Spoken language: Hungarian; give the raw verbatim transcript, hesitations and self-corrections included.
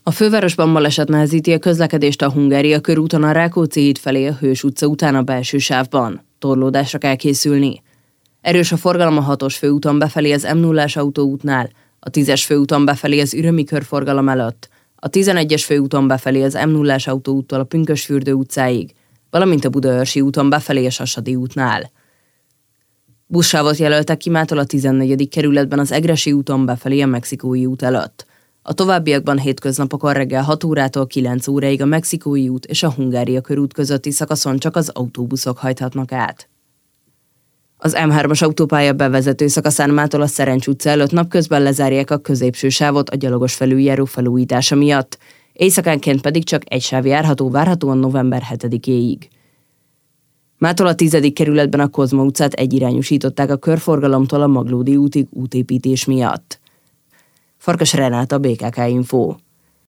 A fővárosban baleset nehezíti a közlekedést a Hungária körúton a Rákóczi híd felé a Hős utca után a belső sávban. Torlódásra kell készülni. Erős a forgalom a hatos főúton befelé az M nullás autóútnál, a tízes főúton befelé az Ürömi körforgalom előtt, a tizenegyes főúton befelé az M nullás autóúttól a Pünkösdfürdő utcáig, valamint a Budaörsi úton befelé a Sasadi útnál. Buszsávot jelöltek ki mától a tizennegyedik kerületben az Egressy úton befelé a Mexikói út előtt. A továbbiakban hétköznapokon reggel hat órától kilenc óráig a Mexikói út és a Hungária körút közötti szakaszon csak az autóbuszok hajthatnak át. Az M hármas autópálya bevezető szakaszán mától a Szerencs utca előtt napközben lezárják a középső sávot a gyalogos felüljáró felújítása miatt, éjszakánként pedig csak egy sáv járható várhatóan november hetedikéig. Mától a tizedik kerületben a Kozma utcát egyirányosították a körforgalomtól a Maglódi útig útépítés miatt. Farkas Renáta, bé ká ká Info.